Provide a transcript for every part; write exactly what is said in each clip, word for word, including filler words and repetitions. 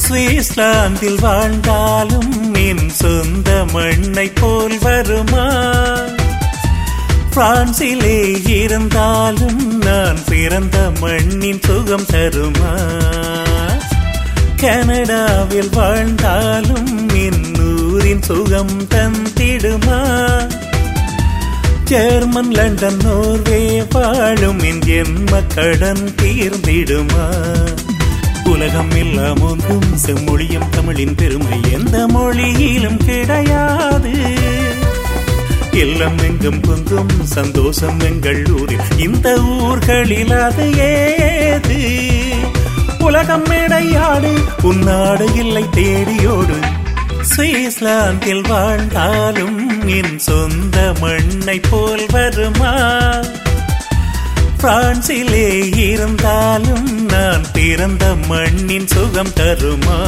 சுவிட்சர்லாந்தில் வாழ்ந்தாலும் என் சொந்த மண்ணை போல் வருமா? பிரான்சிலே இருந்தாலும் நான் பிறந்த மண்ணின் சுகம் தருமா? கனடாவில் வாழ்ந்தாலும் என் ஊரின் சுகம் தந்திடுமா? ஜெர்மன், லண்டன், நோர்வே வாழும் என் ஜென்ம கடன் தீர்ந்திடுமா? உலகம் எல்லாம் ஒன்றும் செம்மொழியும் தமிழின் பெருமை எந்த மொழியிலும் கிடையாது. எல்லாம் எங்கும் பொங்கும் சந்தோஷம் எங்கள் ஊரில், இந்த ஊர்களில் அது ஏது? உலகம் மேடையாடு, உன்னாடு இல்லை தேடியோடு. சுவிட்சர்லாந்தில் வாழ்ந்தாலும் என் சொந்த மண்ணை போல் வருமா? பிரான்சிலே இருந்தாலும் நான் பிறந்த மண்ணின் சுகம் தருமா?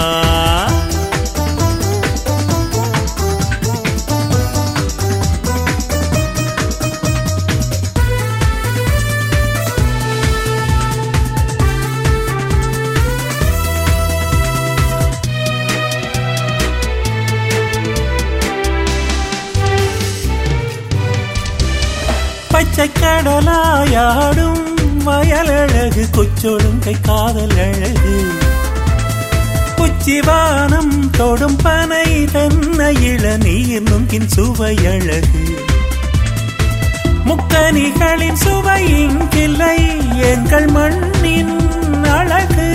பச்சை கடலாயாடும் வயலழகு, கொச்சொழுங்கை காதல் அழகு. உச்சிவானம் தொடும் பனை தென்னை இளநீர் நுங்கின் சுவையழகு. முக்கனிகளின் சுவை இங்கில்லை எங்கள் மண்ணின் அழகு.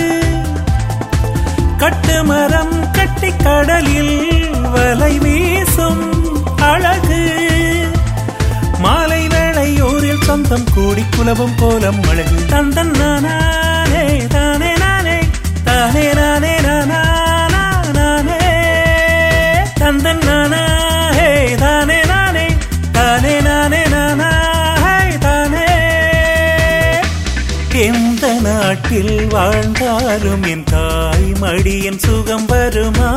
கட்டுமரம் கட்டி கடலில் வலை வீசும் அழகு. மாலை வேளையூரில் சொந்தம் கூடி குலவும் கோலம் அழகு. தந்தன் நானே தானே நானே தானே நானே நானே தந்தன் நானே தானே நானே தானே நானே நானே. எந்த நாட்டில் வாழ்ந்தாலும் என் தாய் மடியின் சுகம் வருமா?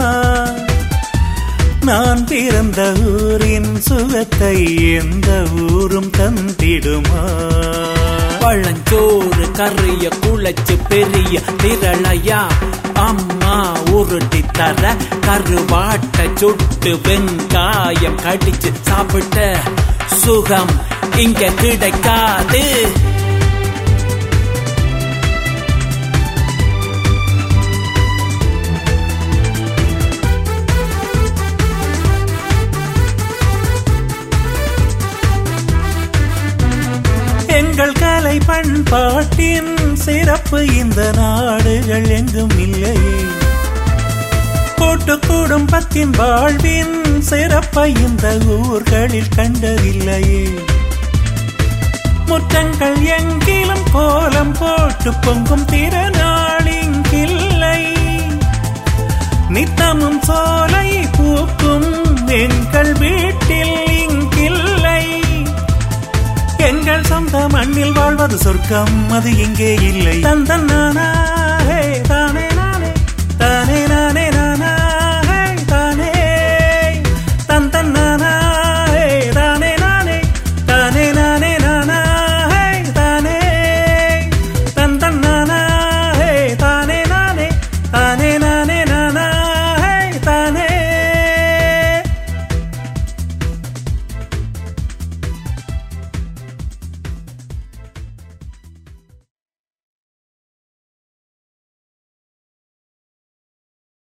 நான் பிறந்த ஊரின் சுகத்தை எந்த ஊரும் தந்திடுமா? பழஞ்சோறு கறிய குழைச்சு பெரிய திரளையா அம்மா உருட்டி தர, கருவாட்டை சுட்டு வெங்காயம் கடிச்சு சாப்பிட்ட சுகம் இங்க கிடைக்காது. எங்கள் கலை பண்பாட்டின் சிறப்பு இந்த நாடுகள் எங்கும் இல்லையே. கூட்டு குடும்பத்தின் வாழ்வின் சிறப்பை இந்த ஊர்களில் கண்டதில்லையே. முற்றங்கள் எங்கிலும் கோலம் போட்டு பொங்கும் திருநாள் இங்கில்லை. நித்தமும் சோலை பூக்கும் எங்கள் வீட்டில் இங்கில்லை. எங்கள் சொந்த மண்ணில் வாழ்வது சொர்க்கம், அது இங்கே இல்லை. தந்தன் நானே